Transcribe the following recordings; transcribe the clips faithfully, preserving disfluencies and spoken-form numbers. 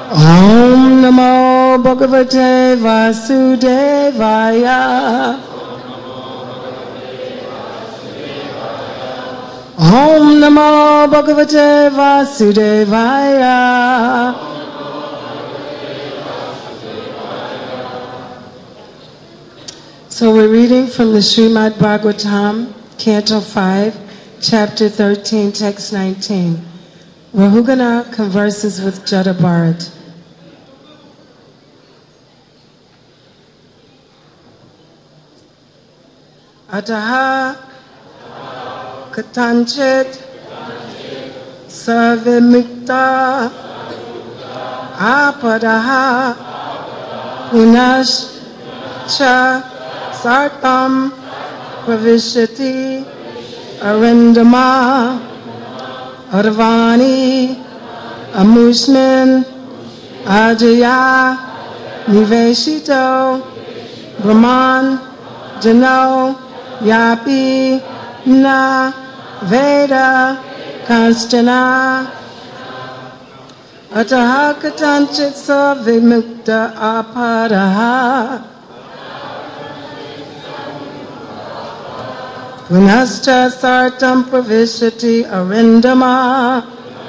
Om Namo Bhagavate Vasudevaya. Om Namo Bhagavate Vasudevaya. So we're reading from the Srimad Bhagavatam, Canto five, Chapter thirteen, Text nineteen. Rahugana converses with Jada Bharat. Ataha katanchit savimikta apadaha punash cha sartam pravishyati arindama arvani amusmin ajaya niveshito brahman jano yapi na veda kanstana ataha katanchit savimukta apadaha punascha sartam pravishyati arindama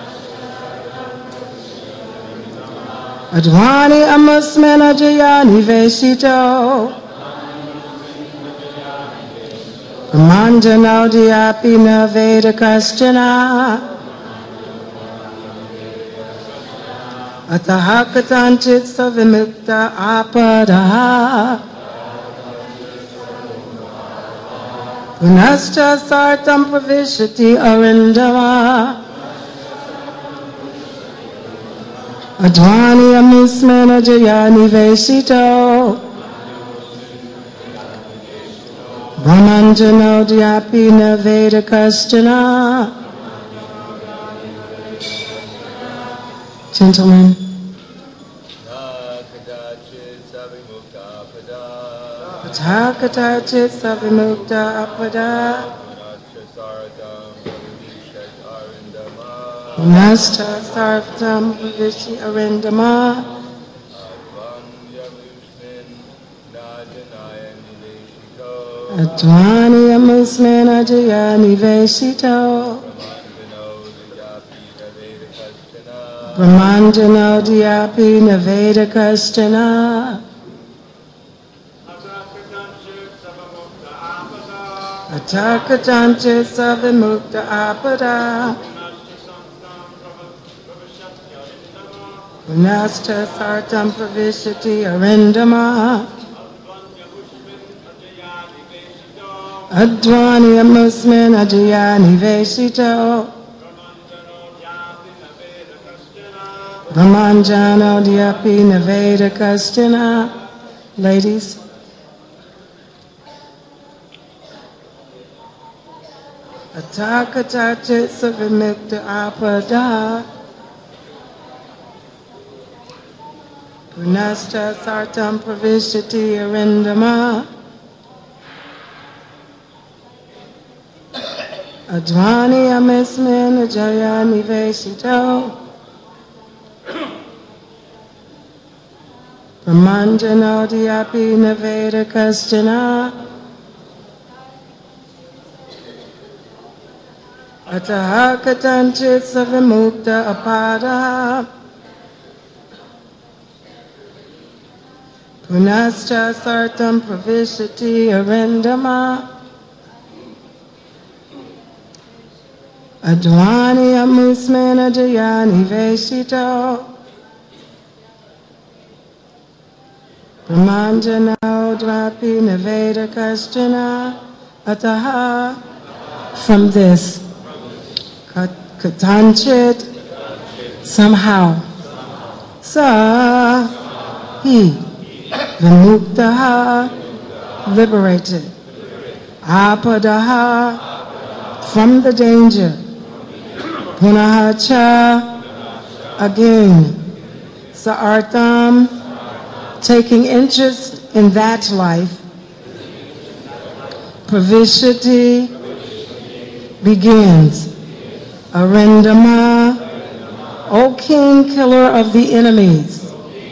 advani amusmin ajaya niveshito Brahmanjano diapi na veda kaschana ataha katanchit savimukta apadaha punascha sartam pravishyati arindama advani amusmin ajaya niveshito Brahmanjano diapi na veda kaschana. Gentlemen. Patakatachit savimukta apada. Nasta sarvam pravishi arindama. Advani amusmin ajaya niveshito Brahmanjano diapi na veda kaschana Atakatanchit savimukta apada Punascha sartam pravishyati arindama Advani amusmin ajaya niveshito Brahmanjano diapi na veda kaschana. Ladies. Atakatachit savimukta apada Punascha sartam pravishyati arindama Advani amusmin ajaya niveshito Brahmanjano diapi na veda kaschana Ataha katanchit savimukta apada Punascha sartam pravishyati arindama Advani amusmin ajaya niveshito Brahmanjano dvapi na veda kaschana ataha. From this katanchit somehow sa he vimuktaha liberated apadaha from the danger punaha cha again sa'artam taking interest in that life pravishyati begins arindama, O King, killer of the enemies,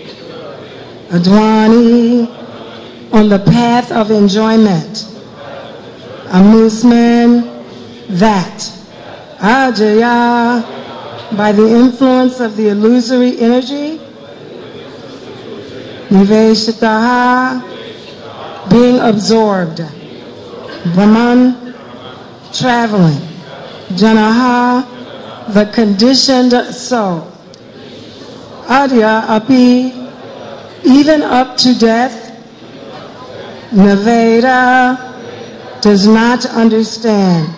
Adwani, on the path of enjoyment, Amusement, that, Ajaya, by the influence of the illusory energy, Niveshataha, being absorbed, Brahman, traveling, Janaha, the conditioned soul, Adya api, even up to death, Naveda, does not understand,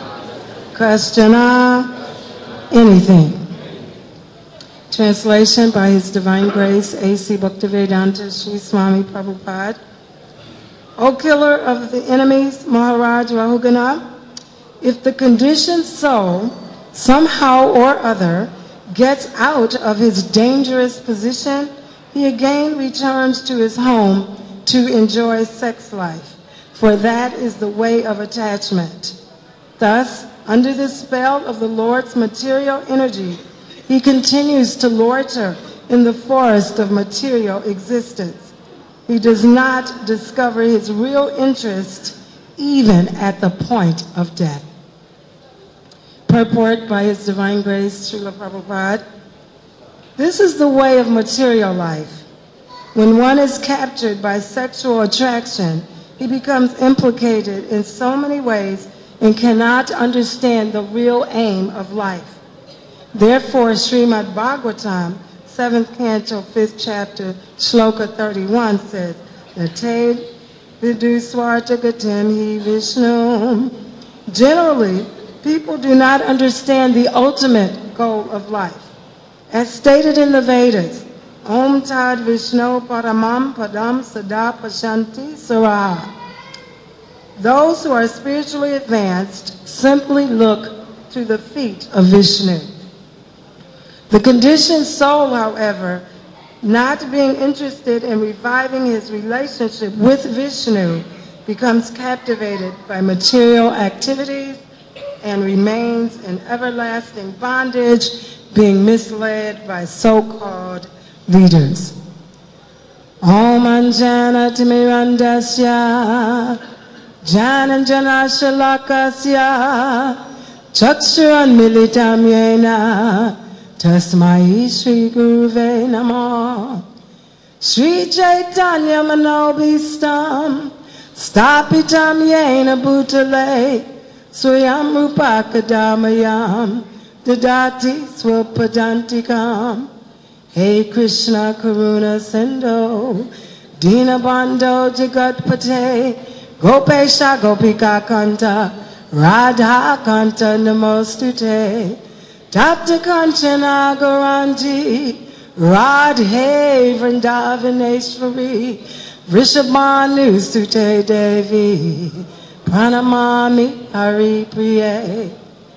Kashchana, anything. Translation by His Divine Grace, A C Bhaktivedanta Sri Swami Prabhupada. O killer of the enemies, Maharaj Rahugana, if the conditioned soul somehow or other gets out of his dangerous position, he again returns to his home to enjoy sex life, for that is the way of attachment. Thus, under the spell of the Lord's material energy, he continues to loiter in the forest of material existence. He does not discover his real interest even at the point of death. Purport by His Divine Grace, Srila Prabhupada. This is the way of material life. When one is captured by sexual attraction, he becomes implicated in so many ways and cannot understand the real aim of life. Therefore, Srimad Bhagavatam, seventh canto, fifth chapter, Shloka thirty-one says, Nate vidu swartagatim hi Vishnu. Generally, people do not understand the ultimate goal of life. As stated in the Vedas, Om Tad Vishnu Paramam Padam Sada Pashanti Saraha. Those who are spiritually advanced simply look to the feet of Vishnu. The conditioned soul, however, not being interested in reviving his relationship with Vishnu, becomes captivated by material activities and remains in everlasting bondage, being misled by so-called leaders. Om Anjana Timirandasya Jananjana Shalakasya Chakshuran Militam Yena Tasmai Shri Guruve Namo Shri Chaitanya Manobhistam Stapitam Yena Bhutale Swayam Rupakadamayam Dadati Swapadantikam. Hey Krishna Karuna Sindho Dinabandho Jagatpate Gopesha Gopika Kanta Radha Kanta Namostute Tapta Kanchana Garanji Radhe Vrindavaneshwari Vrishabhanu Sute Devi Pranamami Hari Priye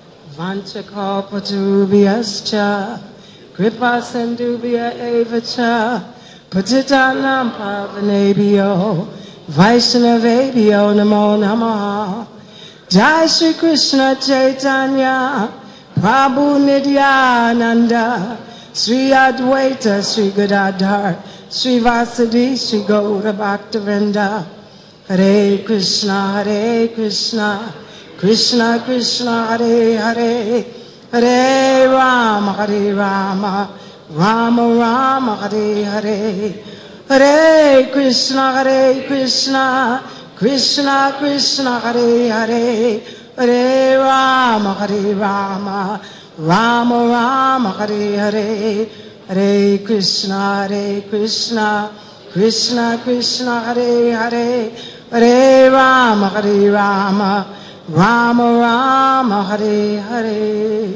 Vanchakalpatubhyascha Kripa Sindhubhya Evacha Patitanam Pavanebhyo Vaishnavebhyo Namo Namaha. Jai Shri Krishna Chaitanya Prabhu Nityananda Sri Advaita Sri Gadadhar Sri Vasadi Sri Gaura Bhaktivinoda. Hare Krishna Hare Krishna Krishna Krishna Hare Hare Hare Rama Hare Rama Rama Rama Hare Hare. Hare Krishna Hare Krishna Krishna Krishna Hare Hare Hare Rama Hare Rama Rama Rama Hare Hare. Hare Krishna Hare Krishna Krishna Krishna Hare Hare Hare Rama Hare Rama Rama Rama Hare Hare.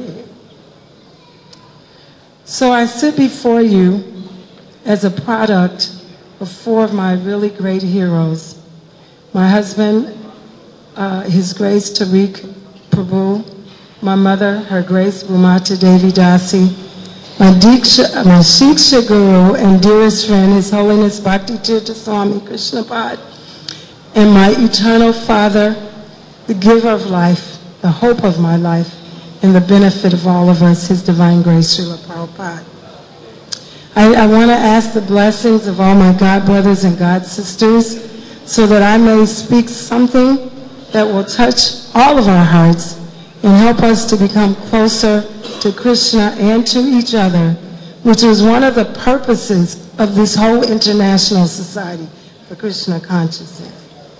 So I sit before you as a product of four of my really great heroes. My husband, uh, His Grace Tariq Prabhu, my mother, Her Grace Bhumata Devi Dasi, my Diksha, my Shiksha Guru and dearest friend, His Holiness Bhakti Tirtha Swami Krishnapad, and my eternal Father, the giver of life, the hope of my life, and the benefit of all of us, His Divine Grace, Srila Prabhupada. Prabhupada. I, I want to ask the blessings of all my God brothers and God sisters so that I may speak something that will touch all of our hearts and help us to become closer to Krishna and to each other, which is one of the purposes of this whole international society for Krishna consciousness.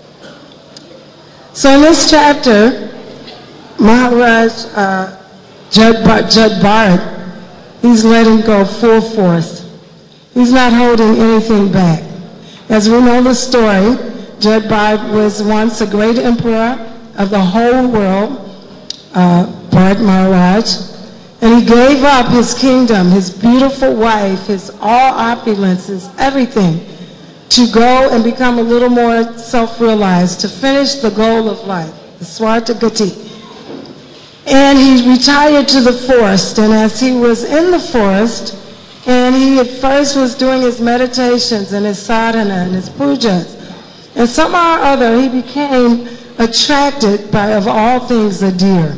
So in this chapter, Maharaj uh, Jud, Bar- Jud Bharat, he's letting go full force. He's not holding anything back. As we know the story, Jud Bharat was once a great emperor of the whole world, uh, Bharat Maharaj, and he gave up his kingdom, his beautiful wife, his all opulences, everything, to go and become a little more self-realized, to finish the goal of life, the Swarta Gati. And he retired to the forest, and as he was in the forest, and he at first was doing his meditations and his sadhana and his pujas, and somehow or other he became attracted by, of all things, a deer.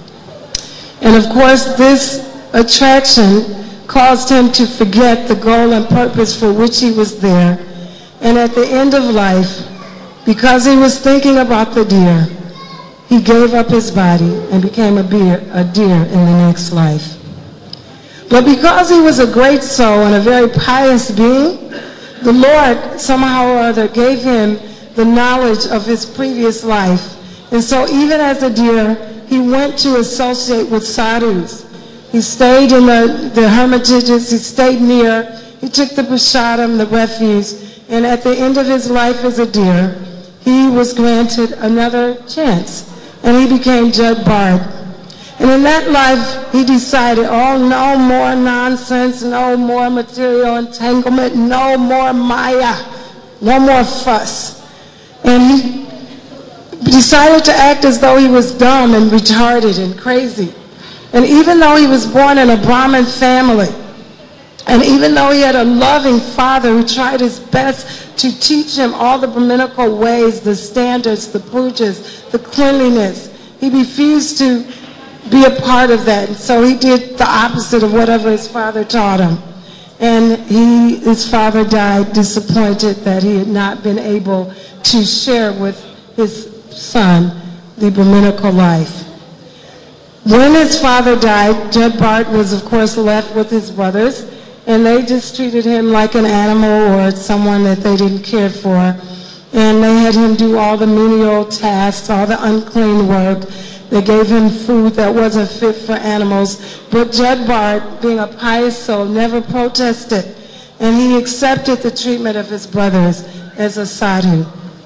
And of course this attraction caused him to forget the goal and purpose for which he was there. And at the end of life, because he was thinking about the deer, he gave up his body and became a deer, a deer in the next life. But because he was a great soul and a very pious being, the Lord somehow or other gave him the knowledge of his previous life. And so even as a deer, he went to associate with sadhus. He stayed in the, the hermitages, he stayed near, he took the prasadam, the refuse, and at the end of his life as a deer, he was granted another chance, and he became Jud Bharat. And in that life, he decided, oh, no more nonsense, no more material entanglement, no more maya, no more fuss. And he decided to act as though he was dumb and retarded and crazy. And even though he was born in a Brahmin family, and even though he had a loving father who tried his best to teach him all the Brahminical ways, the standards, the pujas, the cleanliness, he refused to be a part of that. And so he did the opposite of whatever his father taught him. And he, his father died disappointed that he had not been able to share with his son the Brahminical life. When his father died, Jud Bharat was of course left with his brothers, and they just treated him like an animal or someone that they didn't care for. And they had him do all the menial tasks, all the unclean work. They gave him food that wasn't fit for animals. But Jud Bharat, being a pious soul, never protested. And he accepted the treatment of his brothers as a sadhu.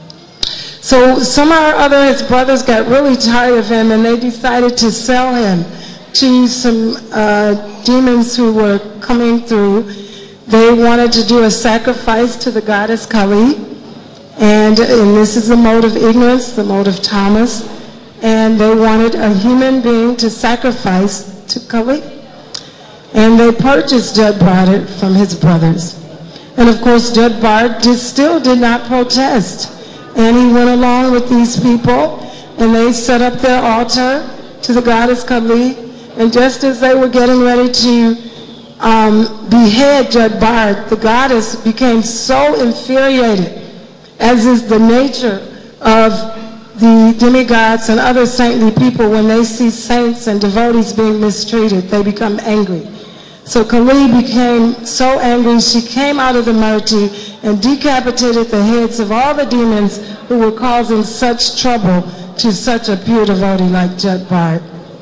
So somehow or other his brothers got really tired of him, and they decided to sell him to some uh, demons who were coming through. They wanted to do a sacrifice to the goddess Kali, and, and this is the mode of ignorance, the mode of tamas, and they wanted a human being to sacrifice to Kali. And they purchased Jud Bharat from his brothers. And of course Jud Bharat just still did not protest, and he went along with these people, and they set up their altar to the goddess Kali. And just as they were getting ready to um, behead Jud Bharat, the goddess became so infuriated, as is the nature of the demigods and other saintly people. When they see saints and devotees being mistreated, they become angry. So Kali became so angry, she came out of the murti and decapitated the heads of all the demons who were causing such trouble to such a pure devotee like Jud Bharat.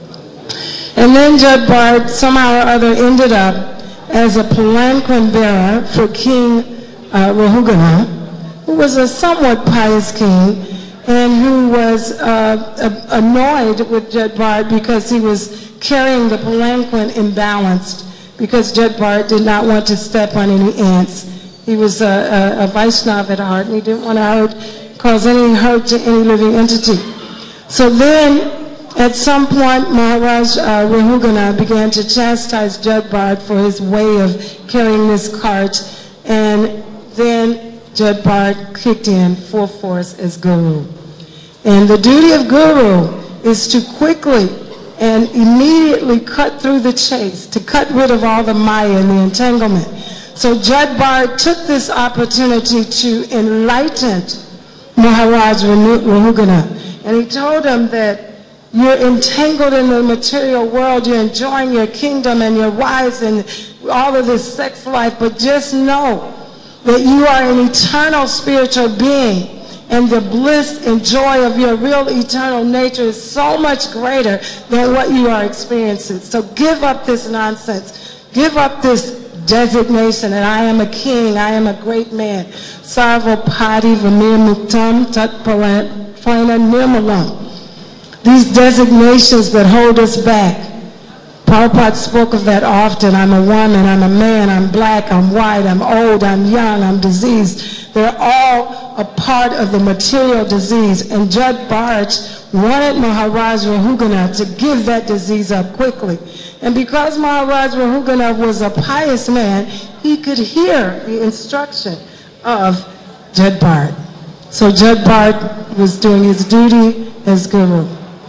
And then Jud Bharat somehow or other ended up as a palanquin bearer for King uh, Rahugana, who was a somewhat pious king, and who was uh, annoyed with Jud Bharat because he was carrying the palanquin imbalanced, because Jud Bharat did not want to step on any ants. He was a, a, a Vaishnava at heart, and he didn't want to hurt, cause any hurt to any living entity. So then, at some point, Maharaj uh, Rahugana began to chastise Jud Bharat for his way of carrying this cart, and then Jud Bharat kicked in full force as guru. And the duty of guru is to quickly and immediately cut through the chase to cut rid of all the maya and the entanglement. So Jud Bard took this opportunity to enlighten Maharaj Rahugana, and he told him that you're entangled in the material world, you're enjoying your kingdom and your wives and all of this sex life, but just know that you are an eternal spiritual being, and the bliss and joy of your real eternal nature is so much greater than what you are experiencing. So give up this nonsense. Give up this designation that I am a king, I am a great man. Sarvapati Vamir Muktam Tatpalana Nirmalam. These designations that hold us back. Prabhupada spoke of that often. I'm a woman, I'm a man, I'm black, I'm white, I'm old, I'm young, I'm diseased. They're all a part of the material disease. And Jud Bard wanted Maharaj Rahugana to give that disease up quickly. And because Maharaj Rahugana was a pious man, he could hear the instruction of Jud Bard. So Jud Bard was doing his duty as guru.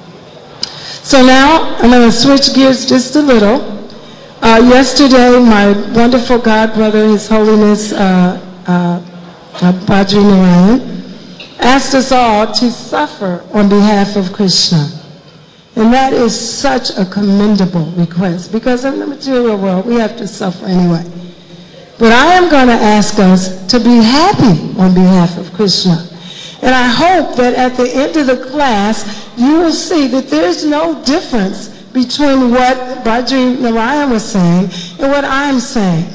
So now I'm going to switch gears just a little. Uh, yesterday, my wonderful godbrother, His Holiness uh, uh, Badri Narayan, asked us all to suffer on behalf of Krishna. And that is such a commendable request, because in the material world, we have to suffer anyway. But I am going to ask us to be happy on behalf of Krishna. And I hope that at the end of the class, you will see that there's no difference between what Badri Narayan was saying and what I'm saying.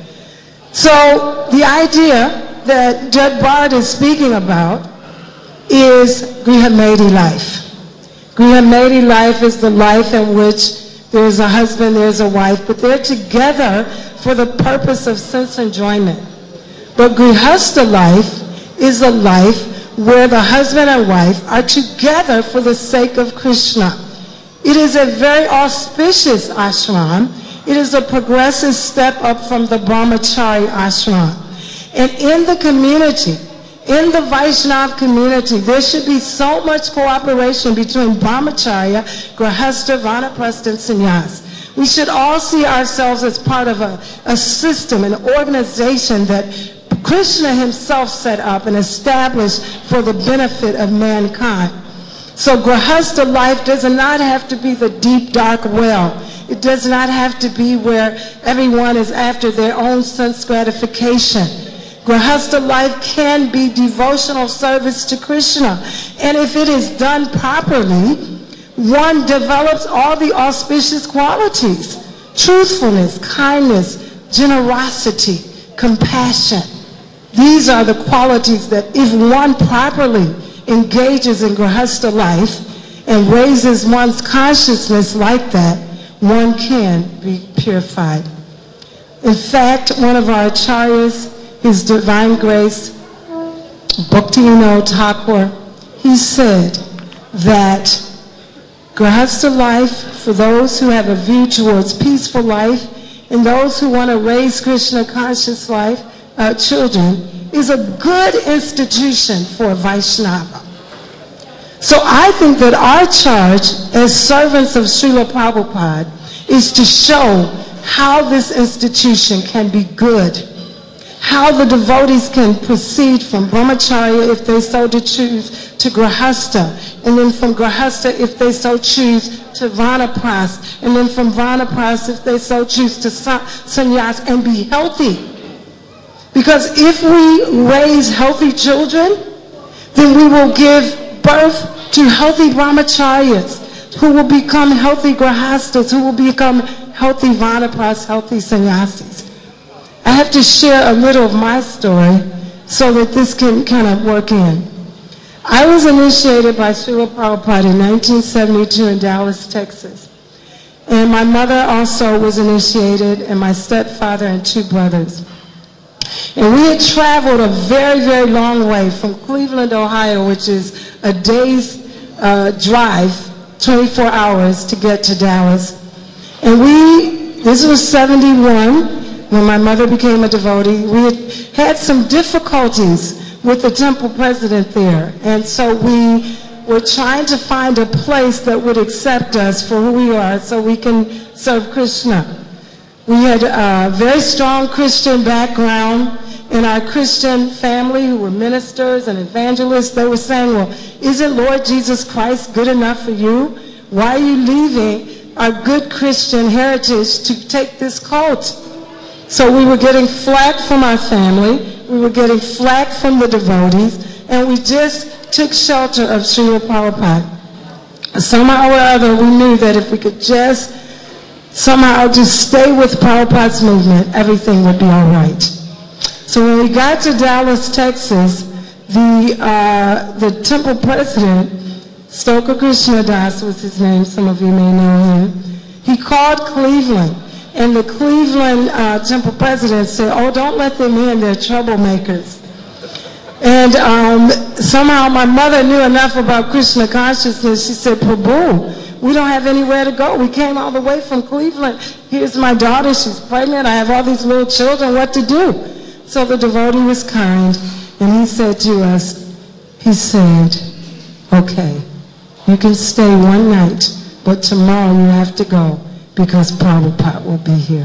So the idea that Jud Bard is speaking about is Grihamedi life. Grihamedi life is the life in which there's a husband, there's a wife, but they're together for the purpose of sense enjoyment. But Grihastha life is a life where the husband and wife are together for the sake of Krishna. It is a very auspicious ashram. It is a progressive step up from the Brahmachari ashram. And in the community, in the Vaishnava community, there should be so much cooperation between Brahmacharya, Grihastha, Vanaprastha, and Sannyas. We should all see ourselves as part of a, a system, an organization that Krishna himself set up and established for the benefit of mankind. So Grihastha life does not have to be the deep, dark well. It does not have to be where everyone is after their own sense gratification. Grihastha life can be devotional service to Krishna. And if it is done properly, one develops all the auspicious qualities: truthfulness, kindness, generosity, compassion. These are the qualities that if one properly engages in Grihastha life and raises one's consciousness like that, one can be purified. In fact, one of our acharyas, His Divine Grace, Bhaktivinoda Thakur, he said that Grihastha life, for those who have a view towards peaceful life and those who want to raise Krishna conscious life, uh, children, is a good institution for Vaishnava. So I think that our charge as servants of Srila Prabhupada is to show how this institution can be good, how the devotees can proceed from Brahmacharya, if they so to choose, to Grihastha, and then from Grihastha, if they so choose, to Vanaprastha, and then from Vanaprastha, if they so choose, to Sannyas, and be healthy. Because if we raise healthy children, then we will give birth to healthy Brahmacharyas, who will become healthy Grihasthas, who will become healthy Vanaprasthas, healthy Sannyasis. I have to share a little of my story so that this can kind of work in. I was initiated by Srila Prabhupada in nineteen seventy-two in Dallas, Texas. And my mother also was initiated, and my stepfather and two brothers. And we had traveled a very, very long way from Cleveland, Ohio, which is a day's uh, drive, twenty-four hours to get to Dallas. And we, this was seventy-one, when my mother became a devotee. We had had some difficulties with the temple president there. And so we we're trying to find a place that would accept us for who we are so we can serve Krishna. We had a very strong Christian background in our Christian family who were ministers and evangelists. They were saying, well, isn't Lord Jesus Christ good enough for you? Why are you leaving our good Christian heritage to take this cult? So we were getting flack from our family. We were getting flack from the devotees. And we just took shelter of Srila Prabhupada. Somehow or other, we knew that if we could just somehow just stay with Prabhupada's movement, everything would be all right. So when we got to Dallas, Texas, the, uh, the temple president, Stoka Krishna Das was his name, some of you may know him, he called Cleveland. And the Cleveland uh, temple president said, oh, don't let them in, they're troublemakers. And um, somehow my mother knew enough about Krishna consciousness. She said, Prabhu, we don't have anywhere to go. We came all the way from Cleveland. Here's my daughter, she's pregnant. I have all these little children, what to do? So the devotee was kind, and he said to us, he said, okay, you can stay one night, but tomorrow you have to go because Prabhupada will be here.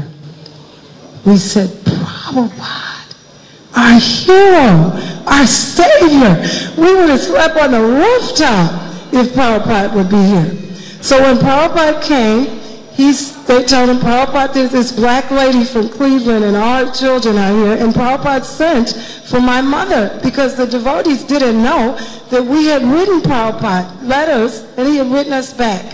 We said, Prabhupada, our hero, our savior. We would have slept on the rooftop if Prabhupada would be here. So when Prabhupada came, he's, they told him, Prabhupada, there's this black lady from Cleveland and our children are here. And Prabhupada sent for my mother because the devotees didn't know that we had written Prabhupada letters and he had written us back.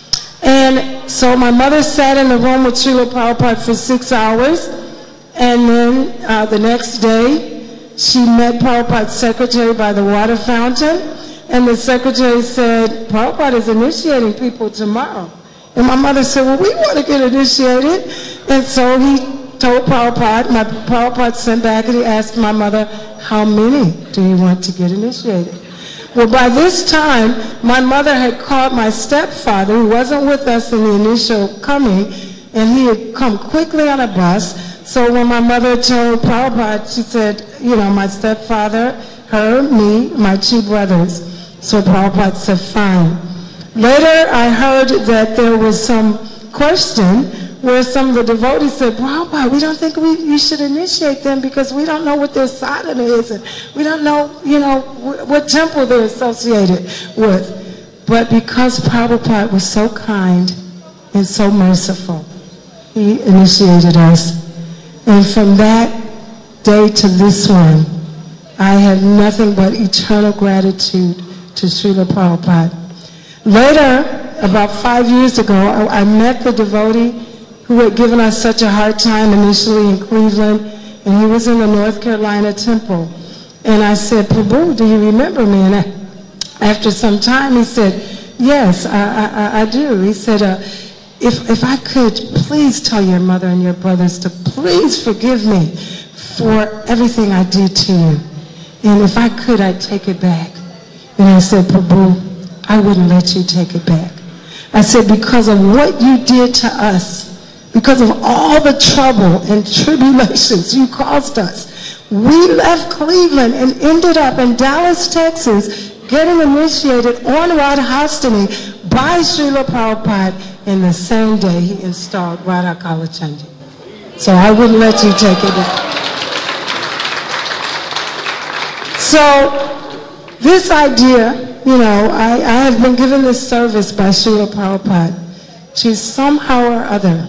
And so my mother sat in the room with Srila Prabhupada for six hours. And then uh, the next day, she met Prabhupada's secretary by the water fountain. And the secretary said, Prabhupada is initiating people tomorrow. And my mother said, well, we want to get initiated. And so he told Prabhupada, my Prabhupada sent back and he asked my mother, how many do you want to get initiated? Well, by this time, my mother had called my stepfather, who wasn't with us in the initial coming, and he had come quickly on a bus. So when my mother told Prabhupada, she said, you know, my stepfather, her, me, my two brothers. So Prabhupada said, fine. Later, I heard that there was some question where some of the devotees said, Prabhupada, we don't think we, you should initiate them because we don't know what their sadhana is, and we don't know, you know, wh what temple they're associated with. But because Prabhupada was so kind and so merciful, he initiated us. And from that day to this one, I have nothing but eternal gratitude to Srila Prabhupada. Later, about five years ago, I, I met the devotee who had given us such a hard time initially in Cleveland, and he was in the North Carolina temple. And I said, Prabhu, do you remember me? And I, after some time, he said, yes, I, I, I do. He said, uh, if, if I could, please tell your mother and your brothers to please forgive me for everything I did to you. And if I could, I'd take it back. And I said, Prabhu, I wouldn't let you take it back. I said, because of what you did to us, because of all the trouble and tribulations you caused us, we left Cleveland and ended up in Dallas, Texas, getting initiated on Radhastani by Srila Prabhupada, and the same day he installed Radha Kalachandi. So I wouldn't let you take it back. So this idea, you know, I, I have been given this service by Srila Prabhupada to somehow or other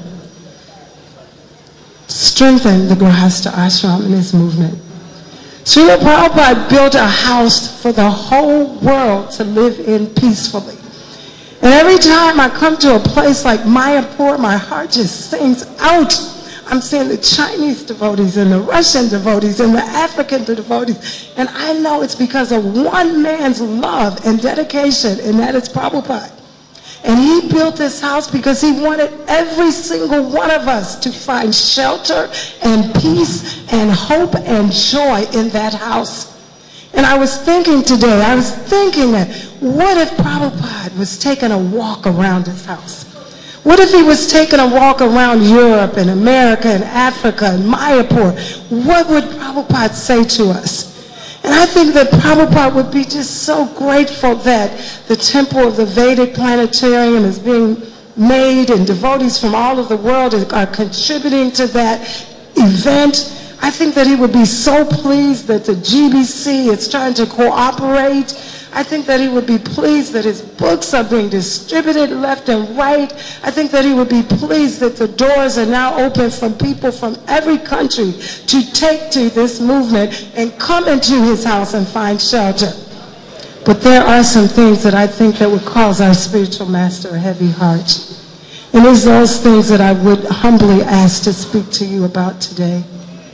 strengthen the Grihastha Ashram in this movement. Srila Prabhupada built a house for the whole world to live in peacefully. And every time I come to a place like Mayapur, my heart just sings out. I'm seeing the Chinese devotees and the Russian devotees and the African devotees. And I know it's because of one man's love and dedication, and that is Prabhupada. And he built this house because he wanted every single one of us to find shelter and peace and hope and joy in that house. And I was thinking today, I was thinking that, what if Prabhupada was taking a walk around his house? What if he was taking a walk around Europe and America and Africa and Mayapur? What would Prabhupada say to us? And I think that Prabhupada would be just so grateful that the temple of the Vedic Planetarium is being made and devotees from all over the world are contributing to that event. I think that he would be so pleased that the G B C is trying to cooperate. I think that he would be pleased that his books are being distributed left and right. I think that he would be pleased that the doors are now open from people from every country to take to this movement and come into his house and find shelter. But there are some things that I think that would cause our spiritual master a heavy heart. And it's those things that I would humbly ask to speak to you about today.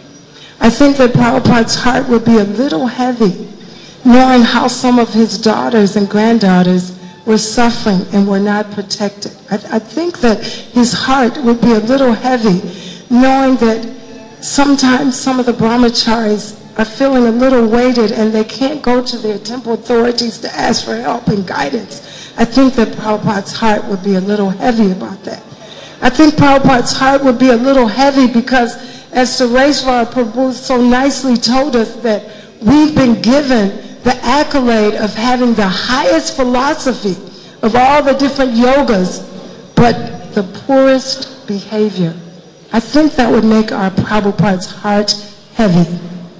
I think that Prabhupada's heart would be a little heavy, knowing how some of his daughters and granddaughters were suffering and were not protected. I, I think that his heart would be a little heavy, knowing that sometimes some of the brahmacharis are feeling a little weighted and they can't go to their temple authorities to ask for help and guidance. I think that Prabhupada's heart would be a little heavy about that. I think Prabhupada's heart would be a little heavy because, as Sureshwara Prabhu so nicely told us, that we've been given the accolade of having the highest philosophy of all the different yogas, but the poorest behavior. I think that would make our Prabhupada's heart heavy.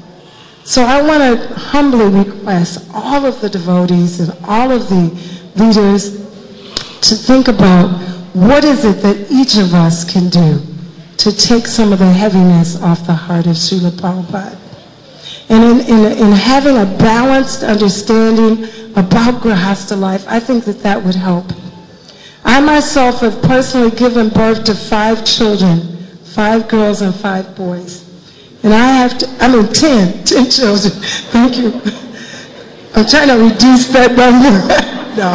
So I want to humbly request all of the devotees and all of the leaders to think about what is it that each of us can do to take some of the heaviness off the heart of Srila Prabhupada. And in, in, in having a balanced understanding about Grihastha life, I think that that would help. I myself have personally given birth to five children, five girls and five boys. And I have to, I mean ten, ten children, thank you. I'm trying to reduce that number, no.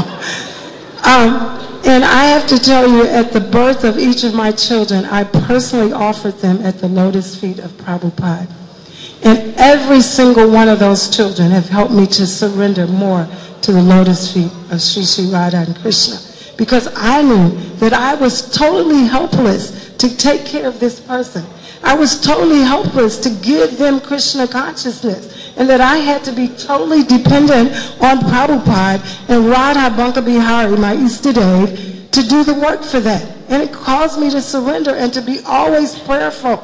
Um, And I have to tell you, at the birth of each of my children, I personally offered them at the lotus feet of Prabhupada. And every single one of those children have helped me to surrender more to the lotus feet of Sri Sri Radha and Krishna. Because I knew that I was totally helpless to take care of this person. I was totally helpless to give them Krishna consciousness, and that I had to be totally dependent on Prabhupada and Radha Banka Bihari, my Istadev, to do the work for that. And it caused me to surrender and to be always prayerful.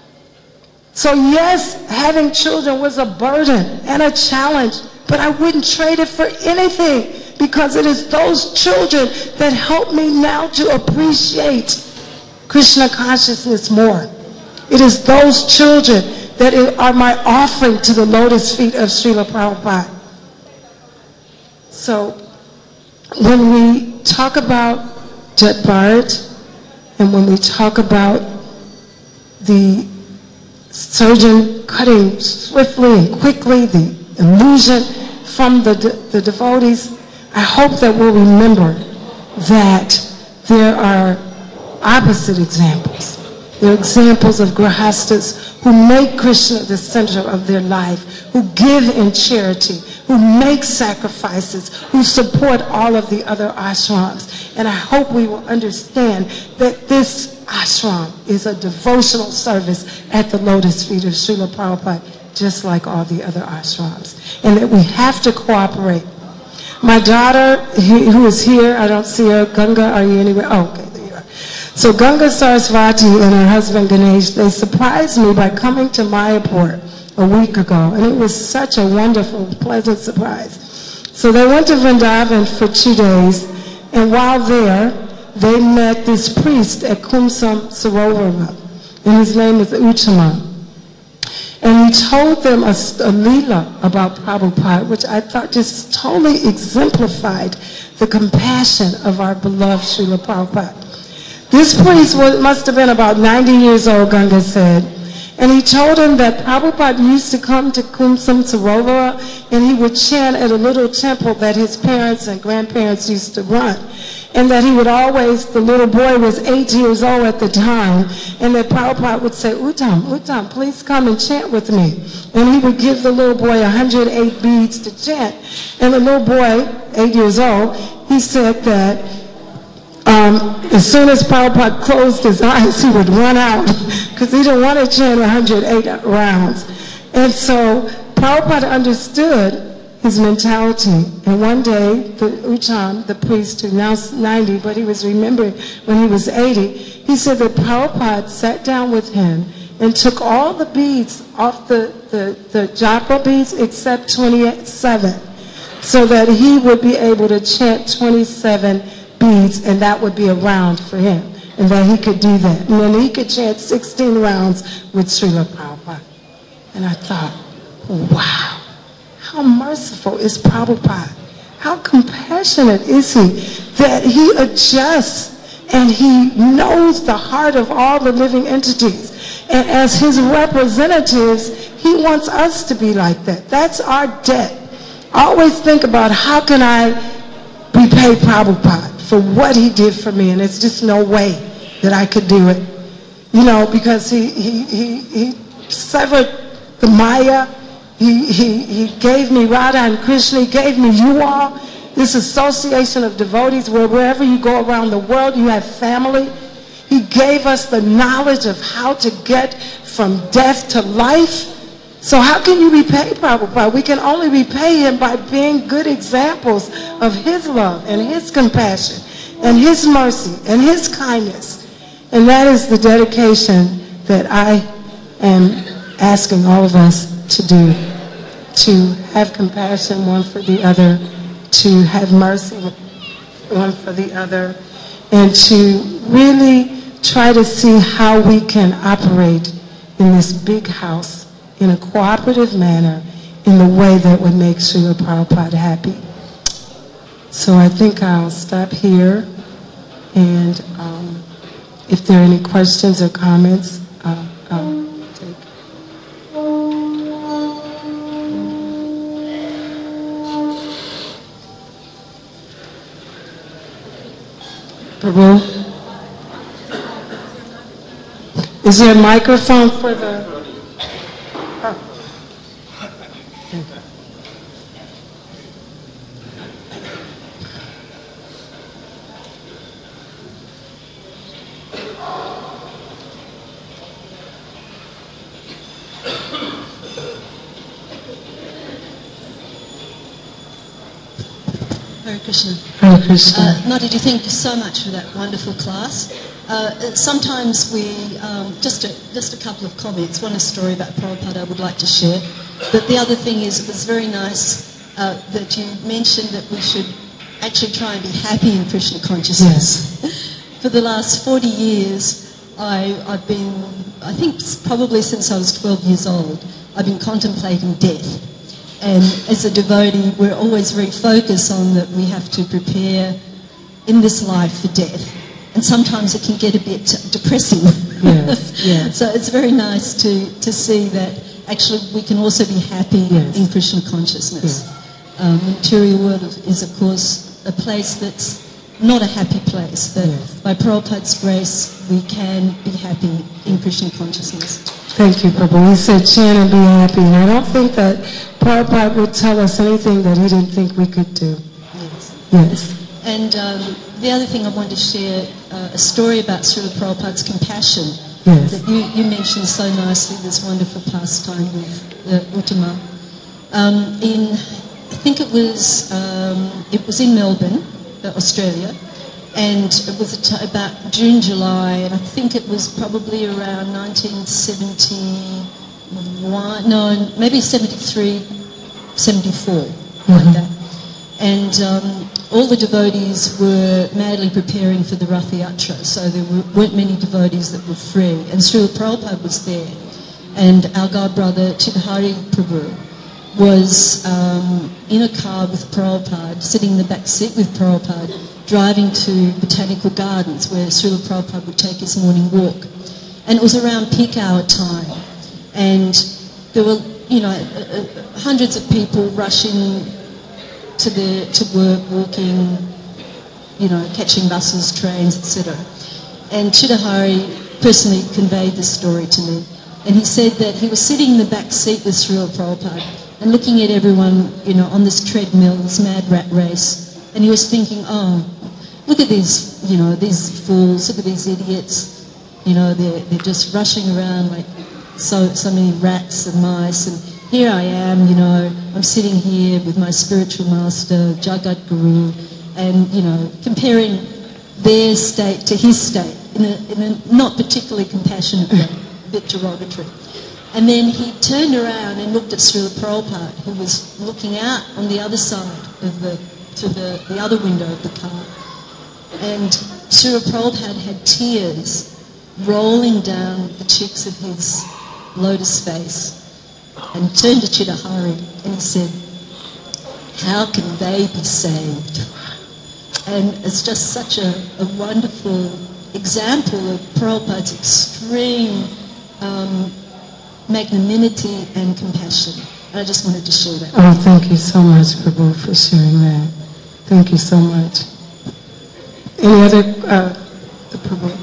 So yes, having children was a burden and a challenge, but I wouldn't trade it for anything, because it is those children that help me now to appreciate Krishna consciousness more. It is those children that are my offering to the lotus feet of Srila Prabhupada. So when we talk about Jet Bharat, and when we talk about the surgeon cutting swiftly and quickly the illusion from the, the devotees, I hope that we'll remember that there are opposite examples. They're examples of grihastas who make Krishna the center of their life, who give in charity, who make sacrifices, who support all of the other ashrams. And I hope we will understand that this ashram is a devotional service at the lotus feet of Srila Prabhupada, just like all the other ashrams. And that we have to cooperate. My daughter, who is here, I don't see her, Ganga, are you anywhere? Oh, okay. So Ganga Saraswati and her husband Ganesh, they surprised me by coming to Mayapur a week ago. And it was such a wonderful, pleasant surprise. So they went to Vrindavan for two days. And while there, they met this priest at Kumsam Sarovara. And his name is Uttama. And he told them a, a leela about Prabhupada, which I thought just totally exemplified the compassion of our beloved Srila Prabhupada. This priest was, must have been about ninety years old, Ganga said. And he told him that Prabhupada used to come to Kumsam Sarovara and he would chant at a little temple that his parents and grandparents used to run. And that he would always, the little boy was eight years old at the time, and that Prabhupada would say, Uttam, Uttam, please come and chant with me. And he would give the little boy one hundred eight beads to chant. And the little boy, eight years old, he said that Um, as soon as Prabhupada closed his eyes, he would run out because he didn't want to chant one hundred eight rounds. And so Prabhupada understood his mentality. And one day, the Ucham, the priest who now is ninety, but he was remembering when he was eighty, he said that Prabhupada sat down with him and took all the beads off the, the, the japa beads except twenty-seven, so that he would be able to chant twenty-seven beads, and that would be a round for him, and that he could do that. And then he could chant sixteen rounds with Srila Prabhupada. And I thought, wow. How merciful is Prabhupada? How compassionate is he that he adjusts and he knows the heart of all the living entities. And as his representatives, he wants us to be like that. That's our debt. I always think about how can I repay Prabhupada for what he did for me, and there's just no way that I could do it. You know, because he, he, he, he severed the Maya. He, he, he gave me Radha and Krishna. He gave me you all. This association of devotees where wherever you go around the world, you have family. He gave us the knowledge of how to get from death to life. So how can you repay Prabhupada? We can only repay him by being good examples of his love and his compassion and his mercy and his kindness. And that is the dedication that I am asking all of us to do. To have compassion one for the other, to have mercy one for the other, and to really try to see how we can operate in this big house in a cooperative manner in the way that would make Srila Prabhupada happy. So I think I'll stop here, and um, if there are any questions or comments, uh, I'll take. Prabhu? Is there a microphone for the... Oh. Hare Krishna. Hare Krishna. Uh, Nadi, thank you so much for that wonderful class. Uh, sometimes we, um, just, a, just a couple of comments. One, a story about Prabhupada I would like to share. But the other thing is, it was very nice uh, that you mentioned that we should actually try and be happy in Krishna consciousness. Yes. For the last forty years, I, I've been, I think probably since I was twelve years old, I've been contemplating death. And as a devotee, we're always very focused on that we have to prepare in this life for death. And sometimes it can get a bit depressing. Yes, yes. So it's very nice to, to see that actually we can also be happy yes. in Krishna consciousness. Yes. Um, the material world is, of course, a place that's not a happy place. But yes. by Prabhupada's grace, we can be happy in Krishna consciousness. Thank you, Prabhu. He said, chant and be happy. And I don't think that Prabhupada would tell us anything that he didn't think we could do. Yes. Yes. And um, the other thing I wanted to share, uh, a story about Srila Prabhupada's compassion. Yes. That you, you mentioned so nicely, this wonderful pastime with uh, Uttama. Um, in, I think it was, um, it was in Melbourne, uh, Australia. And it was a t- about June, July, and I think it was probably around nineteen seventy-one, no, maybe seventy-three, seventy-four, mm-hmm. like that. And um, all the devotees were madly preparing for the Rath Yatra, so there were, weren't many devotees that were free. And Srila Prabhupada was there, and our godbrother Chidhari Prabhu was um, in a car with Prabhupada, sitting in the back seat with Prabhupada, driving to Botanical Gardens where Srila Prabhupada would take his morning walk. And it was around peak hour time. And there were, you know, uh, uh, hundreds of people rushing to the to work, walking, you know, catching buses, trains, et cetera. And Chidahari personally conveyed this story to me. And he said that he was sitting in the back seat with Srila Prabhupada and looking at everyone, you know, on this treadmill, this mad rat race. And he was thinking, oh, look at these, you know, these fools, look at these idiots. You know, they're, they're just rushing around like so so many rats and mice. And here I am, you know, I'm sitting here with my spiritual master, Jagat Guru, and, you know, comparing their state to his state in a, in a not particularly compassionate way, a bit derogatory. And then he turned around and looked at Srila Prabhupada, who was looking out on the other side of the, to the, the other window of the car. And Srila Prabhupada had tears rolling down the cheeks of his lotus face, and turned to Chidahari and he said, how can they be saved? And it's just such a, a wonderful example of Prabhupada's extreme um, magnanimity and compassion. And I just wanted to share that. Oh, thank you so much, Prabhu, for sharing that. Thank you so much. Any other, uh, the Prabhu?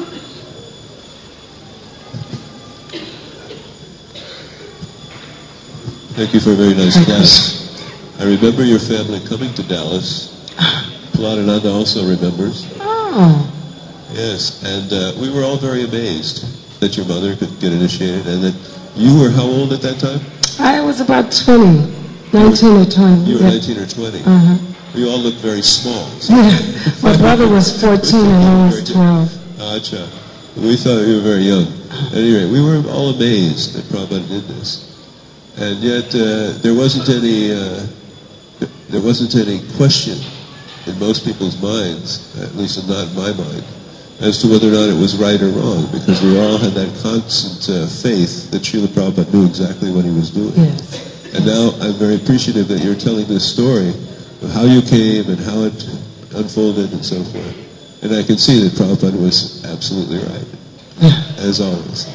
Thank you for a very nice class. I remember your family coming to Dallas. Paladananda also remembers. Oh. Yes, and uh, we were all very amazed that your mother could get initiated, and that you were how old at that time? I was about twenty, nineteen or twenty. You were yeah. nineteen or twenty. Uh-huh. You all looked very small. So. Yeah. My brother was fourteen and I was twelve. Acha. We thought you were very young. Anyway, we were all amazed that Prabhupada did this. And yet uh, there wasn't any uh, there wasn't any question in most people's minds, at least not in my mind, as to whether or not it was right or wrong, because we all had that constant uh, faith that Srila Prabhupada knew exactly what he was doing. Yes. And now I'm very appreciative that you're telling this story of how you came and how it unfolded and so forth. And I can see that Prabhupada was absolutely right, as always.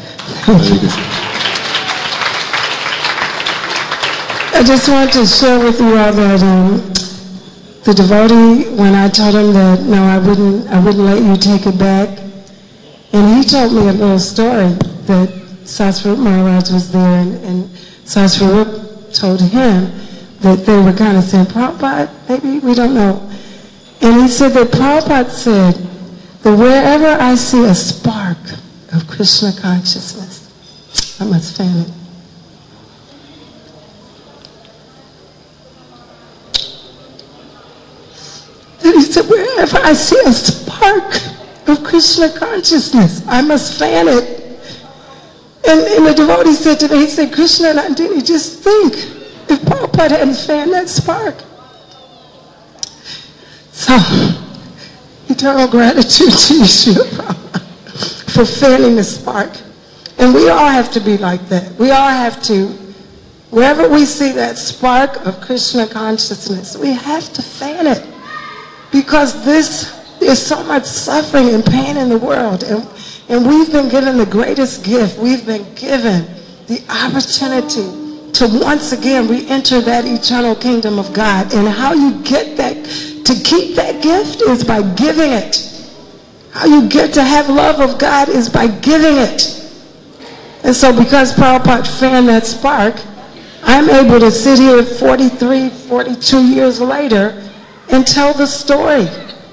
I just want to share with you all that um, the devotee, when I told him that no, I wouldn't, I wouldn't let you take it back, and he told me a little story that Sasvarup Maharaj was there, and, and Sasvarup told him that they were kind of saying, Prabhupada, maybe, we don't know. And he said that Prabhupada said that wherever I see a spark of Krishna consciousness, I must fan it. And he said, wherever I see a spark of Krishna consciousness, I must fan it. And, and the devotee said to me, he said, Krishna Nandini, just think, if Prabhupada hadn't fanned that spark. So, eternal gratitude to you, Srila Prabhupada, for fanning the spark. And we all have to be like that. We all have to, wherever we see that spark of Krishna consciousness, we have to fan it. Because this, there's so much suffering and pain in the world. And, and we've been given the greatest gift. We've been given the opportunity to once again re-enter that eternal kingdom of God. And how you get that, to keep that gift is by giving it. How you get to have love of God is by giving it. And so because Prabhupada fanned that spark, I'm able to sit here forty-three, forty-two years later and tell the story.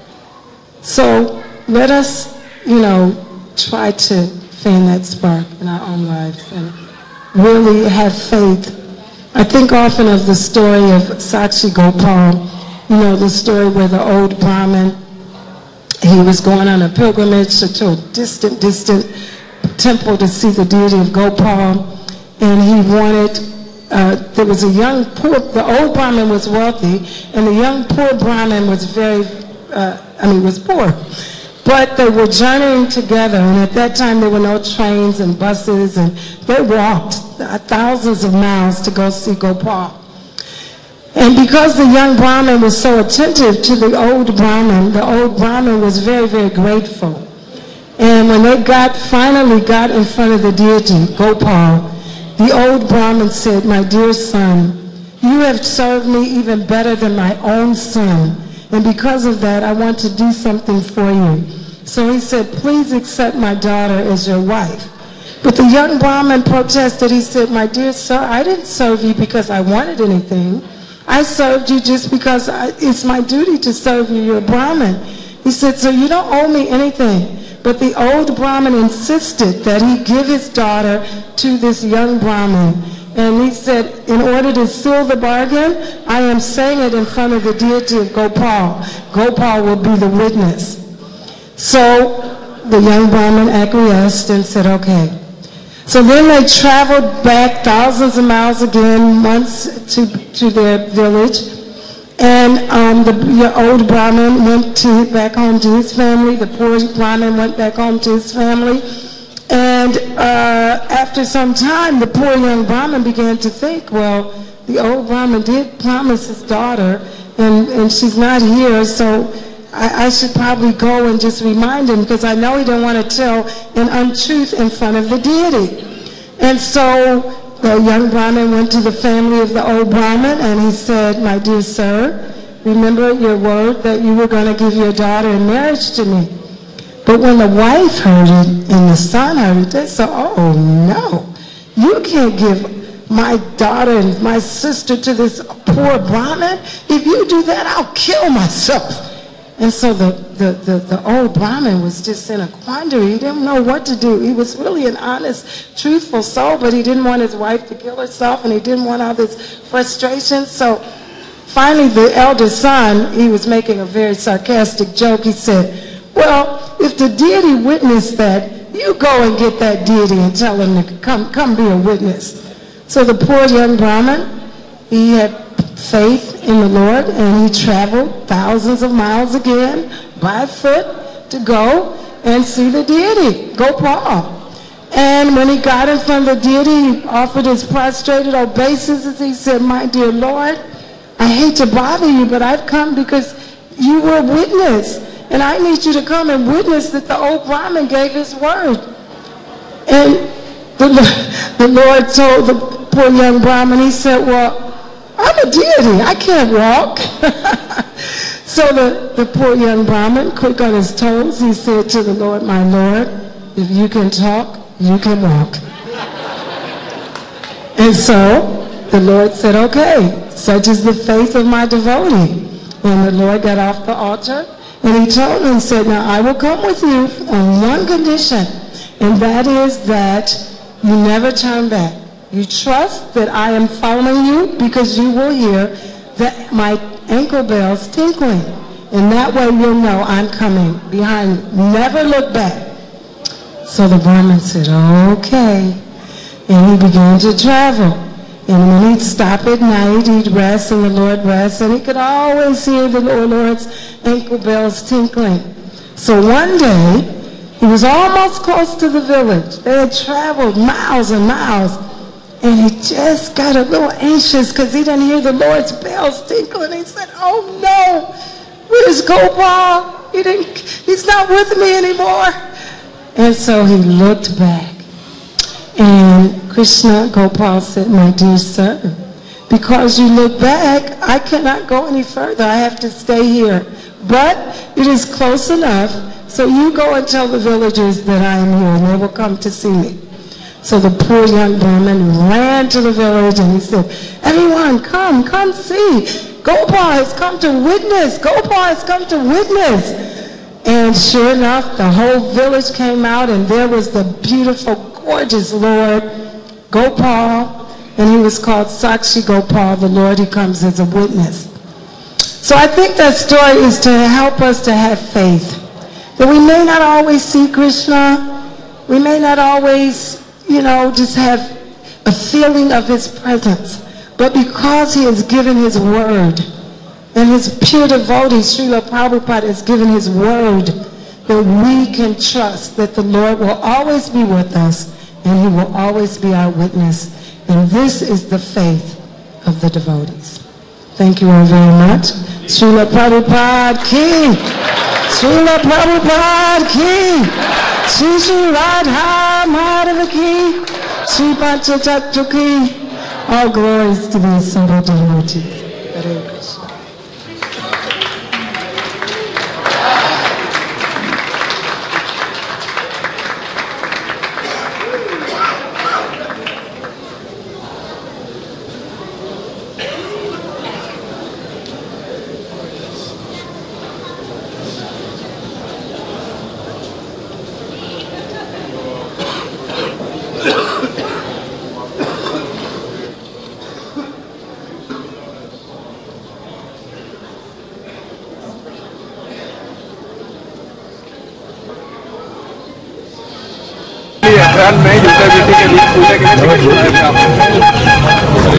So let us, you know, try to fan that spark in our own lives and really have faith. I think often of the story of Sakshi Gopal, you know, the story where the old Brahmin, he was going on a pilgrimage to a distant, distant temple to see the deity of Gopal, and he wanted, uh, there was a young poor, the old Brahmin was wealthy, and the young poor Brahmin was very, uh, I mean, was poor. But they were journeying together, and at that time there were no trains and buses, and they walked thousands of miles to go see Gopal. And because the young Brahmin was so attentive to the old Brahmin, the old Brahmin was very, very grateful. And when they got, finally got in front of the deity, Gopal, the old Brahmin said, my dear son, you have served me even better than my own son. And because of that, I want to do something for you. So he said, please accept my daughter as your wife. But the young Brahmin protested. He said, my dear sir, I didn't serve you because I wanted anything. I served you just because I, it's my duty to serve you. You're a Brahmin. He said, so you don't owe me anything. But the old Brahmin insisted that he give his daughter to this young Brahmin. And he said, in order to seal the bargain, I am saying it in front of the deity of Gopal. Gopal will be the witness. So the young Brahmin acquiesced and said, okay. So then they traveled back thousands of miles again, once to, to their village. And um, the, the old Brahmin went to, back home to his family. The poor Brahmin went back home to his family. And uh, after some time, the poor young Brahmin began to think, well, the old Brahmin did promise his daughter, and, and she's not here, so I, I should probably go and just remind him, because I know he didn't want to tell an untruth in front of the deity. And so the young Brahmin went to the family of the old Brahmin, and he said, my dear sir, remember your word that you were going to give your daughter in marriage to me. But when the wife heard it and the son heard it, they said, oh no, you can't give my daughter and my sister to this poor Brahmin. If you do that, I'll kill myself. And so the, the, the, the old Brahmin was just in a quandary. He didn't know what to do. He was really an honest, truthful soul, but he didn't want his wife to kill herself, and he didn't want all this frustration. So finally the elder son, he was making a very sarcastic joke. He said, well, if the deity witnessed that, you go and get that deity and tell him to come, come be a witness. So the poor young Brahmin, he had faith in the Lord, and he traveled thousands of miles again by foot to go and see the deity, Gopal. And when he got in front of the deity, he offered his prostrated obeisances. He said, my dear Lord, I hate to bother you, but I've come because you were a witness. And I need you to come and witness that the old Brahmin gave his word. And the, the Lord told the poor young Brahmin, he said, well, I'm a deity. I can't walk. So the, the poor young Brahmin, quick on his toes, he said to the Lord, my Lord, if you can talk, you can walk. And so the Lord said, okay, such is the faith of my devotee. And the Lord got off the altar, and he told him, he said, now I will come with you on one condition, and that is that you never turn back. You trust that I am following you, because you will hear that my ankle bells tinkling. And that way you'll know I'm coming behind you. Never look back. So the Brahmin said, okay. And he began to travel. And when he'd stop at night, he'd rest, and the Lord rests, and he could always hear the Lord's ankle bells tinkling. So one day, he was almost close to the village. They had traveled miles and miles, and he just got a little anxious because he didn't hear the Lord's bells tinkling. He said, oh no, where's Gopal? He didn't, he's not with me anymore. And so he looked back. And Krishna, Gopal said, my dear sir, because you look back, I cannot go any further. I have to stay here. But it is close enough, so you go and tell the villagers that I am here, and they will come to see me. So the poor young Brahmin ran to the village, and he said, everyone, come, come see. Gopal has come to witness. Gopal has come to witness. And sure enough, the whole village came out, and there was the beautiful, gorgeous Lord Gopal, and he was called Sakshi Gopal, the Lord who comes as a witness. So I think that story is to help us to have faith, that we may not always see Krishna, we may not always, you know, just have a feeling of his presence, but because he has given his word, and his pure devotee, Srila Prabhupada, has given his word, that we can trust that the Lord will always be with us, and he will always be our witness. And this is the faith of the devotees. Thank you all very much. Srila Prabhupada Ki. Srila Prabhupada Ki. Shri Shri Radha Madhava Ki. Shri Panchatattva Ki. All glories to the assembled devotees. Hare Krishna. अप्रैल में युद्ध विधि के लिए पूजा के लिए ticket मिलेगा आपको।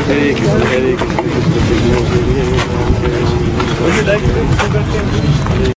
Hare Krishna, Hare Krishna.